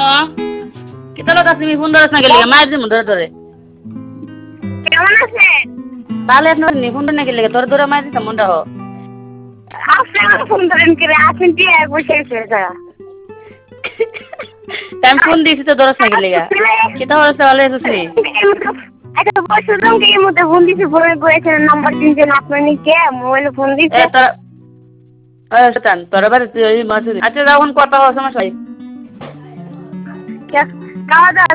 কিতালো তুমি ফোন ধরছ না গেলে মায়ের দিমু ধরে ধরে কেমন আছেন? তাহলে আপনার নি ফোন না গেলে ধরে ধরে মায়ের দিতাম মনটা হো আপনি আমার ফোন ধরেন কি রে? আসেন কি বসে আছে তারা? আমি ফোন দিয়েছি তো ধরছ না গেলে কিতা হচ্ছে ভালো আছিস নি আচ্ছা বসুন কি এর মধ্যে ফোন দিছি ফোনে করেছেন নাম্বার দিয়েছেন আপনার কে মোবাইলে ফোন দিছে তোর বাড়ি আচ্ছা যখন কথা হওয়ার সমস্যা খাওয়া দাওয়া